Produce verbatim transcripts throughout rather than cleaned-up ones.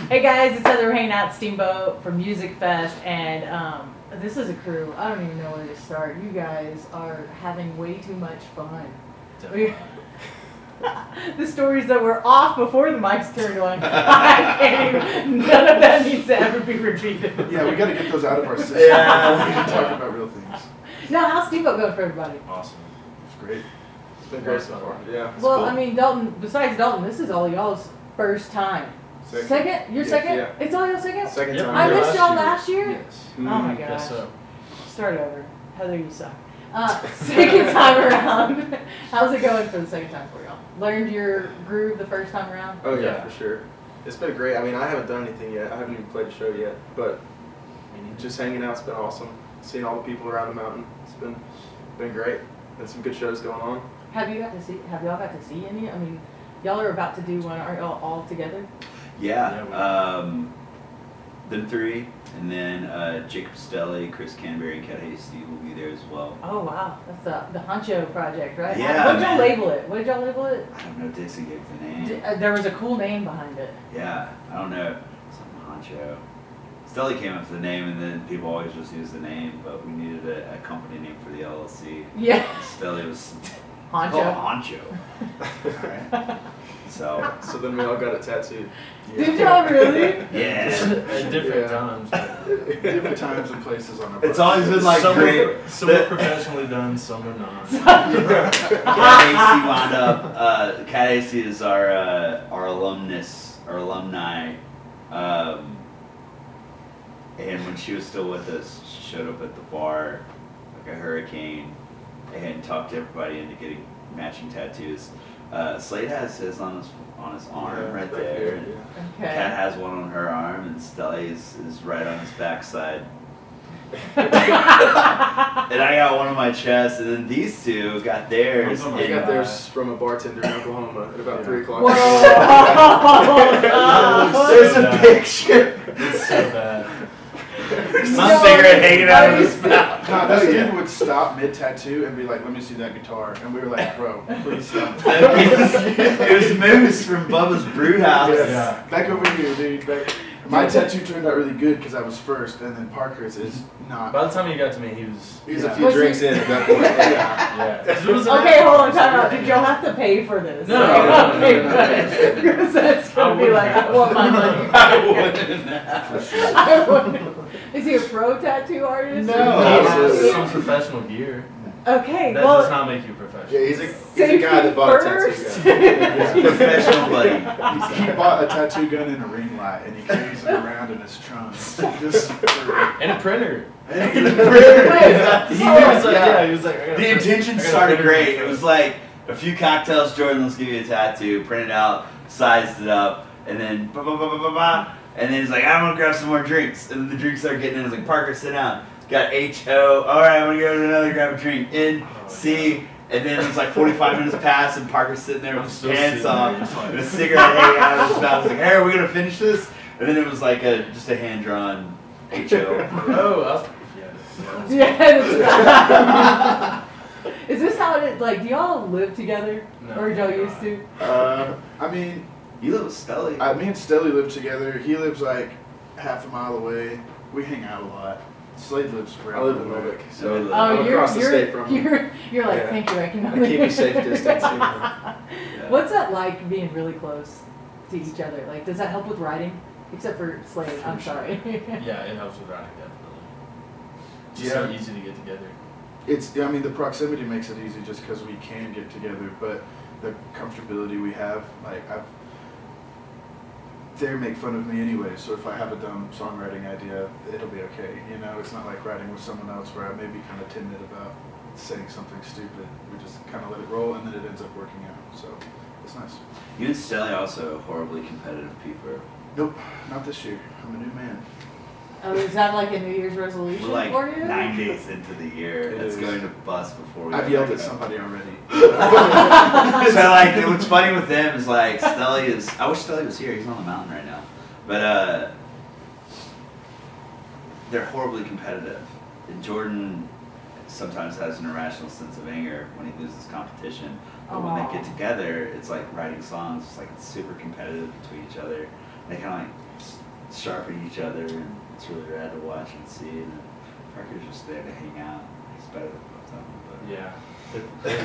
Hey guys, it's Heather. We're hanging out at Steamboat for Music Fest, and um, this is a crew. I don't even know where to start. You guys are having way too much fun. We, the stories that were off before the mics turned on, I can't even, none of that needs to ever be repeated. Yeah, we got to get those out of our system. Yeah. We can talk about real things. Now, how's Steamboat going for everybody? Awesome. It's great. It's been great so far. Yeah. Well, cool. I mean, Dalton, besides Dalton, this is all y'all's first time. Second. Second? Your Yeah, second? yeah. It's all your second? Second Yep. time. I Yeah, missed last y'all year. last year? Yes. Oh my Guess gosh. so. Start over. Heather, you suck. Uh, second time around. How's it going for the second time for y'all? Learned your groove the first time around? Oh yeah, Yeah. for sure. It's been great. I mean, I haven't done anything yet. I haven't even played a show yet. But just hanging out's been awesome. Seeing all the people around the mountain. It's been been great. And some good shows going on. Have you got to see? Have y'all got to see any? I mean, y'all are about to do one. Aren't y'all all together? Yeah, Yeah, we- um, them three, and then uh, Jacob Stelly, Chris Canberry, and Cat Hasty will be there as well. Oh wow, that's the the Honcho project, right? Yeah, What did y'all man. label it? What did y'all label it? I don't know, Dixie gave the name. D- uh, there was a cool name behind it. Yeah, I don't know, something Honcho. Stelly came up with the name, and then people always just use the name, but we needed a, a company name for the L L C. Yeah, Stelly was Honcho. called Honcho. Alright. So, So then we all got it tattooed. Did y'all really? yeah. At different Yeah. times. but Different times and places on our It's podcast. always been like some great. Were, some were professionally done, some were not. Cat Hasty wound up. Uh, Cat Hasty is our uh, our alumnus, our alumni. Um, and when she was still with us, she showed up at the bar like a hurricane and talked to everybody into getting matching tattoos. Uh, Slade has his on his on his arm Yeah, right back there. here, And yeah. Okay. Cat has one on her arm, and Stelly is, is right on his backside. And I got one on my chest, and then these two got theirs. Oh my I and- got theirs from a bartender in Oklahoma at about Yeah. three o'clock. Whoa! There's So a bad. picture. It's so bad. There's No, a cigarette hanging out of are his you- mouth. No, this Oh, yeah. dude would stop mid-tattoo and be like, let me see that guitar. And we were like, bro, please stop. It was Moose from Bubba's Brew House. Yeah. Back over here, dude. Back. My tattoo turned out really good because I was first, and then Parker's is not. By the time he got to me, he was. He was Yeah. a few Was he- drinks in at that point. Yeah. Yeah. It was an Okay, hold on, actual time out. cigarette. Did y'all have to pay for this? No, no, no, no, Okay, no, no, no. good. Because that's I gonna be wouldn't like, I have. want my money. I wouldn't have. I want- Is he a pro tattoo artist? No. He Absolutely. has some professional gear. Okay, That well, does not make you professional. Yeah, he's a, he's a safety guy that bought a first. tattoo gun. Professional buddy. He bought a tattoo gun and a ring light, and he carries it around in his trunk. Just for, And a printer. and He He was was like, like, yeah, he was like, I got a The print- intention I got a started printer. great. It was like a few cocktails, Jordan, let's give you a tattoo, print it out, sized it up, and then ba ba ba ba ba ba. And then he's like, I'm gonna grab some more drinks. And then the drinks start getting in. It's like, Parker, sit down. Got H O. All right, I'm gonna go to another, grab a drink. N, C. And then it was like forty-five minutes past, and Parker's sitting there with I'm his still pants sitting on, there, just like- and a cigarette hanging out of his mouth. I was like, hey, are we gonna finish this? And then it was like a just a hand drawn H O. Oh, I was, yeah. yeah. Is this how it is? Like, do y'all live together? No, or y'all God. used to? uh, I mean, You live with Stelly. I, me and Stelly live together. He lives like half a mile away. We hang out a lot. Slade lives I forever live in away. Lubbock, So so we live- Oh, I'm you're across the you're, state from him. you're you're like, Yeah. thank you, I can I keep a safe distance. You know. Yeah. What's that like being really close to each other? Like, does that help with writing? Except for Slade, I'm sorry. Yeah, it helps with writing, definitely. It's just so Yeah. easy to get together. It's, I mean, the proximity makes it easy just because we can get together, but the comfortability we have, like, I've, they make fun of me anyway, so if I have a dumb songwriting idea, it'll be okay. You know, it's not like writing with someone else where I may be kind of timid about saying something stupid. We just kind of let it roll, and then it ends up working out, so it's nice. You and Stelly also horribly competitive people. Nope, not this year. I'm a new man. Oh, is that like a New Year's resolution We're like for you? nine days into the year. It It's is. going to bust before we. I've get yelled back at up. somebody already. So like, what's funny with them is like Stelly is. I wish Stelly was here. He's on the mountain right now, but uh, they're horribly competitive. And Jordan sometimes has an irrational sense of anger when he loses competition. But when Aw. they get together, it's like writing songs. It's like it's super competitive between each other. They kind of like sharpen each other, and it's really rad to watch and see. And then Parker's just there to hang out. He's better than both of them. But. Yeah. Yeah.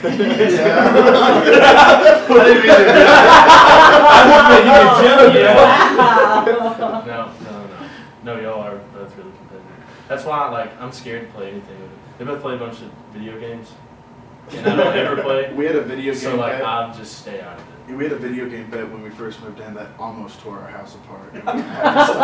I didn't mean to. I wouldn't make you a joke, yeah. No, no, no. No, y'all are both really competitive. That's why, like, I'm scared to play anything with it. They both play a bunch of video games, and I don't ever play. We had a video game So, like, bet. I'll just stay out of it. We had a video game bet when we first moved in that almost tore our house apart. And we had to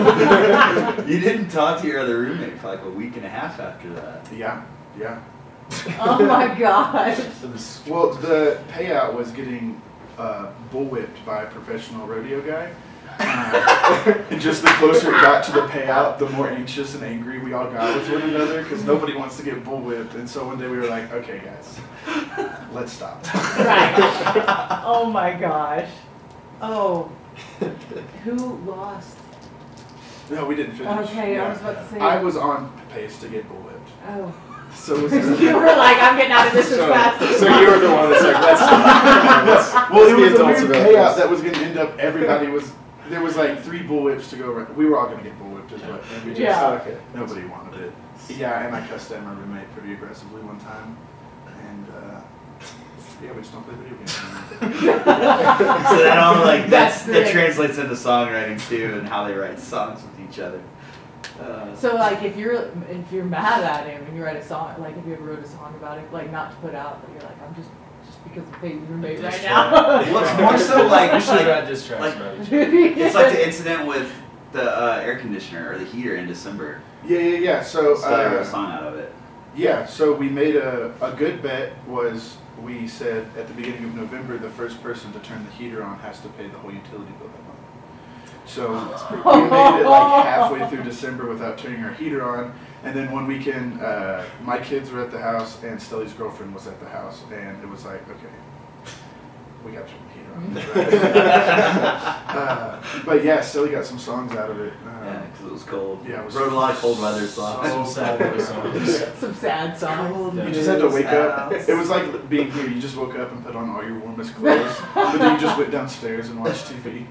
stop. You didn't talk to your other roommate for like a week and a half after that. Yeah, yeah. Oh my gosh. So this, Well, the payout was getting uh, bullwhipped by a professional rodeo guy. Uh, and just the closer it got to the payout, the more anxious and angry we all got with one another because nobody wants to get bullwhipped. And so one day we were like, okay, guys, let's stop. Right. Oh my gosh. Oh. Who lost? No, we didn't finish. Okay, I Yeah. was about to say. I was on pace to get bullwhipped. Oh. So was You were like, I'm getting out of this as So, fast as so you were the one that's like, let's stop. Let's, Well, let's it be was a adults weird about payout this. that was going to end up. Everybody was. There was like three bullwhips to go around. We were all going to get bullwhipped, is what. And we just. Yeah. Oh, okay. Nobody wanted it. Yeah, and I cussed at my roommate pretty aggressively one time, and uh, yeah, we just don't play video games anymore. So that all like that's, That's that the- translates into songwriting too, and how they write songs with each other. Uh, So like if you're if you're mad at him and you write a song, like if you ever wrote a song about it, like not to put out, but you're like, I'm just just because of hating your roommate right Diss now. well, it's more so like we should have like got diss tracks like- about each other. it's like the incident with the uh, air conditioner or the heater in December. Yeah, yeah, yeah. So, So they wrote a uh, song out of it. yeah, so we made a, a good bet was we said at the beginning of November, the first person to turn the heater on has to pay the whole utility bill that month. So we made it like halfway through December without turning our heater on. And then one weekend, uh, my kids were at the house and Stelly's girlfriend was at the house. And it was like, okay, we got to turn the heater on. uh, but yeah, Stelly got some songs out of it. Uh, Yeah, because it was cold. Yeah, it was Wrote a lot of cold weather songs. Some sad boy songs. Some sad songs. You just had to wake up. House. It was like being here. You just woke up and put on all your warmest clothes, but then you just went downstairs and watched T V.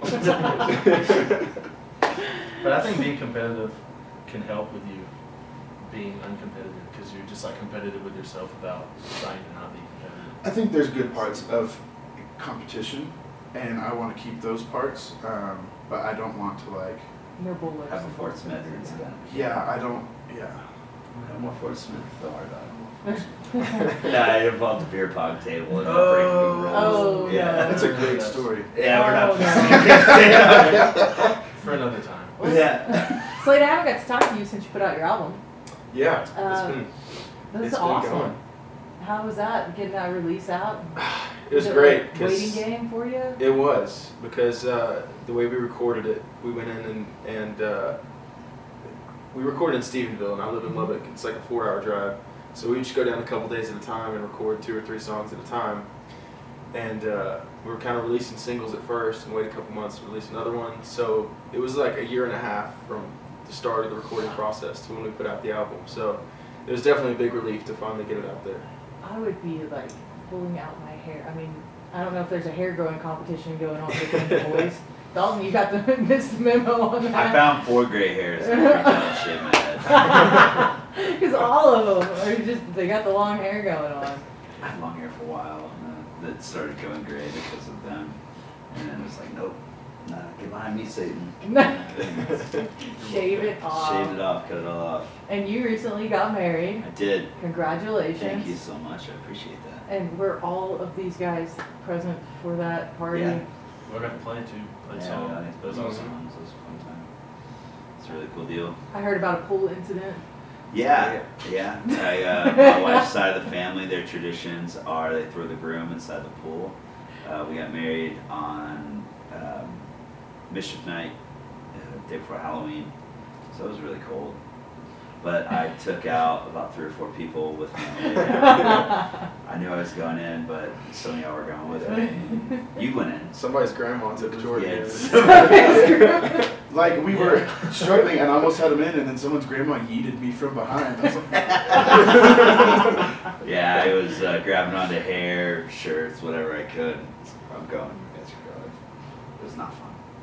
But I think being competitive can help with you being uncompetitive because you're just like competitive with yourself about trying to not be competitive. I think there's good parts of competition, and I want to keep those parts, um, but I don't want to like. No bullets. Have a Fort Smith incident. Yeah, I don't. Yeah. No more Fort Smith. Don't worry about it. Yeah, it involved a beer pong table and Oh. breaking the rules. Oh, yeah. no. That's a great story. Yeah, we're not. Oh, For another time. yeah. Slade, I haven't got to talk to you since you put out your album. Yeah, it's Uh, been That's It's been awesome. going. How was that, getting that release out? it was it great like 'cause waiting game for you? it was because uh, the way we recorded it, we went in and and uh, we recorded in Stephenville, and I live in Lubbock. It's like a four-hour drive, so we just go down a couple days at a time and record two or three songs at a time. And uh, we were kind of releasing singles at first, and wait a couple months to release another one. So it was like a year and a half from the start of the recording process to when we put out the album. So it was definitely a big relief to finally get it out there. I would be like pulling out my hair. I mean, I don't know if there's a hair growing competition going on between the boys. Dalton, you got the missed the memo on I that. found four gray hairs and I freaked out and shaved my head. Because all of them are just, they got the long hair going on. I had long hair for a while, and then it started going gray because of them. And then it was like, nope, nah, get behind me, Satan. Shave it off. Shaved it off, cut it all off. And you recently got married. I did. Congratulations. Thank you so much. I appreciate that. And were all of these guys present for that party? Yeah. We got to play too. Play Yeah, songs. yeah, those Mhm. are songs. Those are a fun time. It's a really cool deal. I heard about a pool incident. Yeah, yeah. I, uh, my wife's side of the family, their traditions are they throw the groom inside the pool. Uh, we got married on um, Mischief Night, uh, day before Halloween, so it was really cold. But I took out about three or four people with me. on the way down. I knew I was going in, but some of y'all were going with me. You went in. Somebody's grandma took Jordan. Yeah, in. Like we were struggling, and I almost had him in, and then someone's grandma yeeted me from behind. I was like, Yeah, I was uh, grabbing onto hair, shirts, whatever I could. I'm going. You guys are going. It was not fun.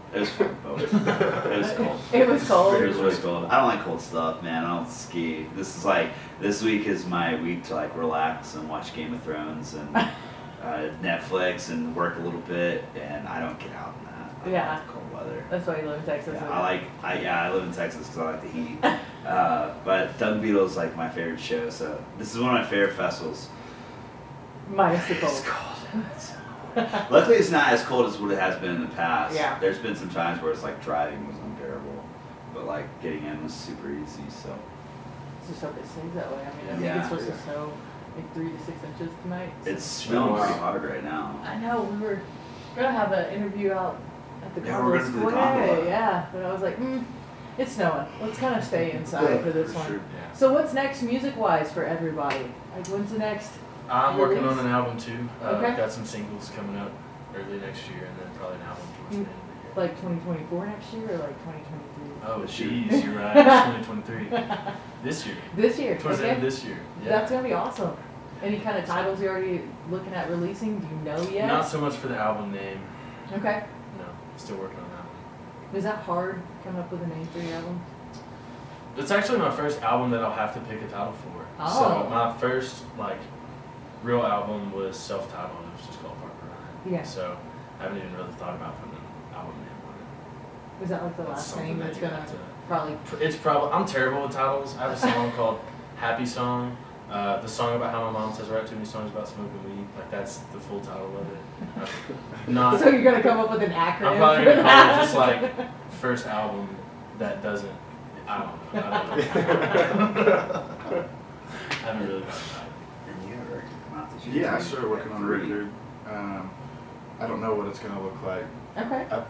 It was fun. But it was cold. It was cold. It was really cold. I don't like cold stuff, man. I don't ski. This is like this week is my week to like relax and watch Game of Thrones and uh, Netflix and work a little bit, and I don't get out in that. I Yeah. like cold weather. That's why you live in Texas. Yeah, I like. I yeah, I live in Texas because I like the heat. Uh, but Doug Beetle is like my favorite show. So this is one of my favorite festivals. Minus the It's cold. cold. It's Luckily, it's not as cold as what it has been in the past. Yeah. There's been some times where it's like driving was unbearable, but like getting in was super easy. So Just hope it stays that way. I mean, I think Yeah. it's supposed to snow like three to six inches tonight. so- it's snowing pretty hard right now. I know, we were gonna have an interview out at the Yeah, gondola we're gonna do the square, gondola. yeah, but I was like, mm, it's snowing, let's kind of stay inside for this For one. sure. Yeah. So what's next music-wise for everybody? Like, when's the next? I'm working on Release? an album too. Uh, Okay. Got some singles coming up early next year, and then probably an album towards the end of the year. Like twenty twenty-four next year or like twenty twenty-three? Oh, This year. jeez, you're right. It's twenty twenty-three. This year. This year, Towards the end of okay. this year. Yeah. That's gonna be awesome. Any kind of titles you're already looking at releasing? Do you know yet? Not so much for the album name. Okay. No, still working on that one. Was that hard coming up with a name for your album? It's actually my first album that I'll have to pick a title for. Oh. So my first like real album was self-titled. It was just called Parker Ryan. Yeah. So I haven't even really thought about putting an album name on it. Was that like the That's last something thing that that's you gonna have to- probably? It's probably I'm terrible with titles. I have a song called Happy Song. Uh, the song about how my mom says I write too many songs about smoking weed. Like that's the full title of it. I'm not. So you're gonna come up with an acronym I'm probably for gonna call that? it just like first album that doesn't. I don't know. I, don't know. I haven't really thought and you have a record come out this year. Yeah, I too. started working on a Three. record. Um, I don't know what it's gonna look like. Okay. I've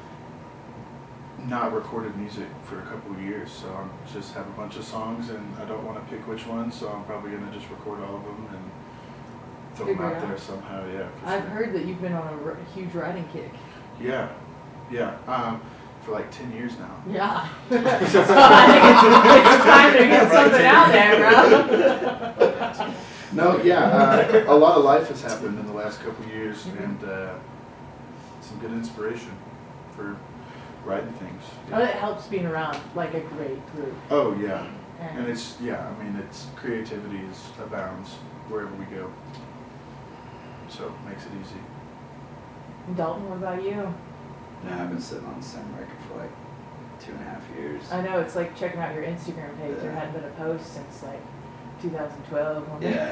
not recorded music for a couple of years, so I'm just have a bunch of songs, and I don't want to pick which ones, so I'm probably gonna just record all of them and throw Figure them it out there out. somehow. Yeah, for I've sure. heard that you've been on a r- huge writing kick. Yeah, yeah. Um, for like ten years now. Yeah. So I think it's, it's time to get something out there, bro. No, yeah. Uh, a lot of life has happened in the last couple of years, Mhm. and uh, some good inspiration for writing things. Well, it helps being around like a great group. Oh yeah, and And it's yeah. I mean, it's creativity is abounds wherever we go, so it makes it easy. Dalton, what about you? Yeah, I've been sitting on the same record for like two and a half years. I know it's like checking out your Instagram page. There Yeah. hadn't been a post since like two thousand twelve.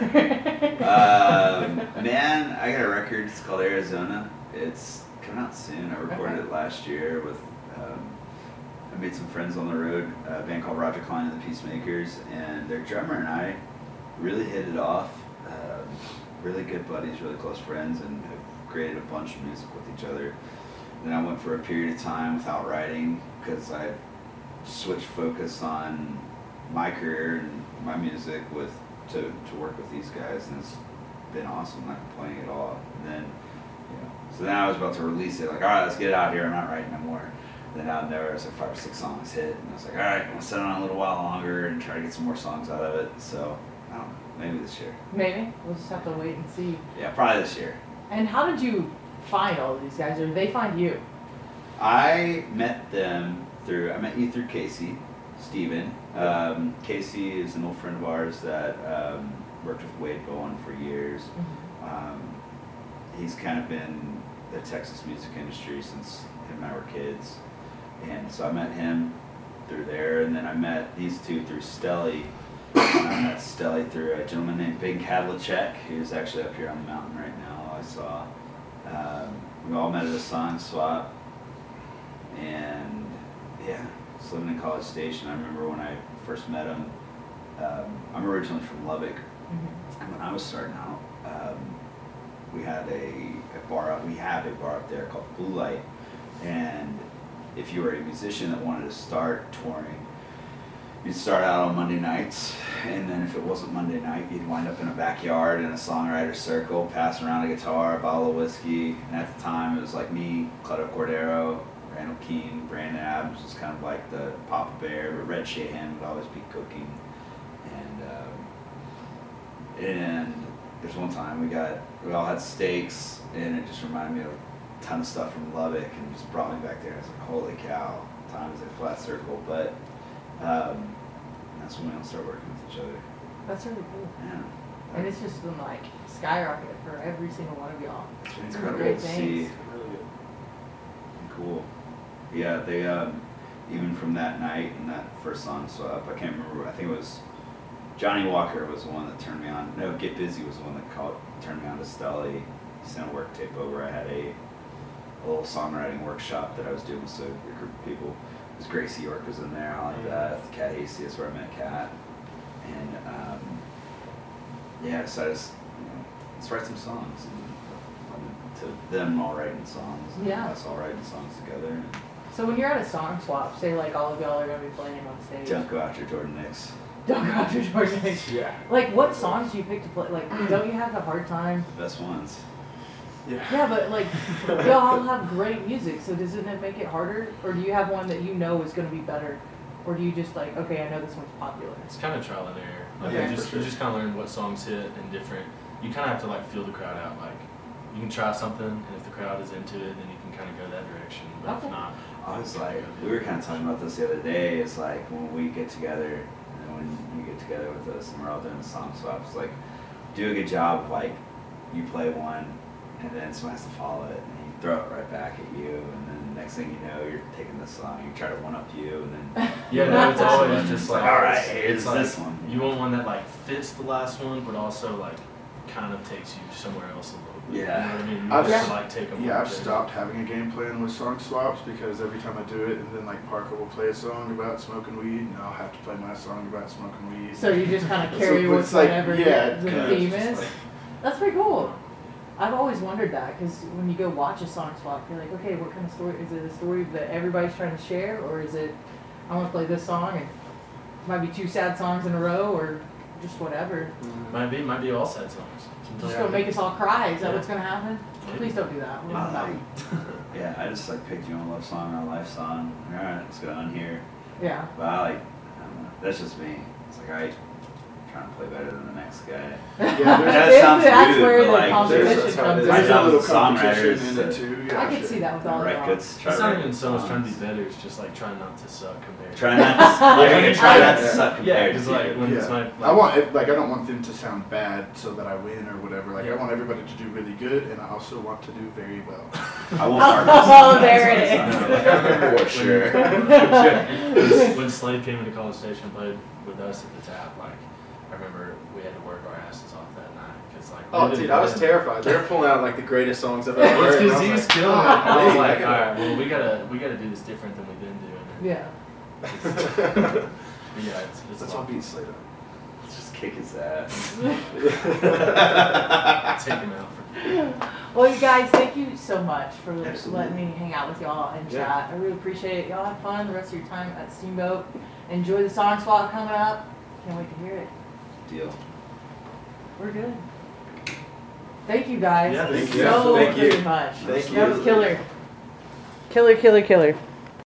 um, man, I got a record. It's called Arizona. It's coming out soon. I recorded Okay. it last year with. Um, I made some friends on the road. A band called Roger Klein and the Peacemakers, and their drummer and I really hit it off. Um, really good buddies, really close friends, and have created a bunch of music with each other. Then I went for a period of time without writing because I switched focus on my career and my music with to, to work with these guys, and it's been awesome. Not complaining at all. And then, you know, so then I was about to release it. Like, all right, let's get it out here. I'm not writing no more. Then out there, it was like five or six songs hit, and I was like, all right, I'm gonna sit on it a little while longer and try to get some more songs out of it. So I don't know, maybe this year. Maybe we'll just have to wait and see. Yeah, probably this year. And how did you find all of these guys, or did they find you? I met them through, I met you through Casey, Steven. Um, Casey is an old friend of ours that um, worked with Wade Bowen for years. Um, he's kind of been in the Texas music industry since him and I were kids. And so I met him through there, and then I met these two through Stelly. I met Stelly through a gentleman named Big Kadlacek, who's actually up here on the mountain right now, I saw. Um, we all met at a song swap. And yeah, just living in College Station. I remember when I first met him. Um, I'm originally from Lubbock, Mm-hmm. and when I was starting out, um, we had a, a bar up. We had a bar up there called Blue Light, and if you were a musician that wanted to start touring, you'd start out on Monday nights, and then if it wasn't Monday night, you'd wind up in a backyard in a songwriter circle, passing around a guitar, a bottle of whiskey. And at the time, it was like me, Clutto Cordero, Randall Keene, Brandon Adams was kind of like the Papa Bear, but Red Shahan would always be cooking. And um, and there's one time we got we all had steaks, and it just reminded me of a ton of stuff from Lubbock and just brought me back there. I was like, holy cow, time is a flat circle. But um, that's when we all start working with each other. That's really cool. Yeah. And it's just been like skyrocketed for every single one of y'all. It's It's incredible great to see. things. Really good. Cool. Yeah, they um, even from that night and that first song swap, I can't remember. I think it was Johnny Walker was the one that turned me on. No, Get Busy was the one that called, turned me on to Stelly. He sent a work tape over. I had a, a little songwriting workshop that I was doing with a group of people. It was Gracie York was in there. I like that. Kat Hasty is where I met Kat. And um, yeah, I decided to, you know, let's write some songs. And, to them all writing songs. And Yeah. us all writing songs together. And So when you're at a song swap, say like all of y'all are gonna be playing on stage. don't go after Jordan Nicks. Don't go after Jordan Nicks. Yeah. Like what songs do you pick to play? Like don't you have a hard time? The best ones. Yeah. Yeah, but like y'all have great music, so doesn't it make it harder? Or do you have one that you know is gonna be better? Or do you just like, okay, I know this one's popular? It's kind of trial and error. Like Okay. you just For sure. you just kind of learn what songs hit and different. You kind of have to like feel the crowd out. Like you can try something, and if the crowd is into it, then you can kind of go that direction. But Okay. if not, I was like, we were kind of talking about this the other day. It's like when we get together, and when you get together with us, and we're all doing the song swaps, like do a good job of like you play one, and then someone has to follow it, and you throw it right back at you, and then next thing you know, you're taking this song, you try to one up you, and then yeah, no, it's always just It's like, like, all right, it's- here's it's like, this one. You want one that like fits the last one, but also like kind of takes you somewhere else a little bit. Yeah. You know what I mean? You I've just s- like take them. Yeah, I've stopped having a game plan with song swaps because every time I do it, and then like Parker will play a song about smoking weed, and I'll have to play my song about smoking weed. So you just kind of So carry it's what's like, whatever yeah, the kinda theme just is. like- That's pretty cool. I've always wondered that because when you go watch a song swap, you're like, okay, what kind of story is it? A story that everybody's trying to share, or is it I want to play this song and it might be two sad songs in a row, or just whatever. Might be, might be all sad songs. Just Sometimes. gonna make us all cry. Is that Yeah. what's gonna happen? Maybe. Please don't do that. We're not Um, yeah, I just like picked you on a love song or a life song. All right, let's go on here. Yeah. But I like, I don't know, that's just me. It's like, all right, I'm trying to play better than the next guy. Yeah, there's- That It's- sounds that's rude, where but, the like, competition there's- that's how it comes is. in. My There's a job little as a songwriter competition is in to- it too. Yeah, I could sure. see that with all Write y'all. good, try It's to not write even good so much trying to songs. be better. It's just like trying not to suck compared. Try not to, yeah, Yeah. try not to Yeah. suck Yeah, compared because to like you. when it's Yeah. my I want it, like I don't want them to sound bad so that I win or whatever. Like Yeah. I want everybody to do really good, and I also want to do very well. I won't argue. Oh, there it is. Like, I remember for sure. when, when Slade came into College Station and played with us at the tap, like I remember we had to work our asses off that night because like we Oh, didn't dude, I was win. terrified. They were pulling out like the greatest songs I've ever It's heard. and I because was he was like, killing it. And I was "Hey, like, I all gotta-" right, well we gotta we gotta do this different than we've been doing. And Yeah. but yeah, it's, it's Let's a all lot. beat Slade up. Let's just kick his ass. Take him out for Well, you guys, thank you so much for Absolutely. letting me hang out with y'all and Yeah. chat. I really appreciate it. Y'all have fun the rest of your time at Steamboat. Enjoy the song swap coming up. Can't wait to hear it. Deal. We're good. Thank you guys Yeah, thank you. so Thank you. very much. Thank That you. was killer. Killer, killer, killer.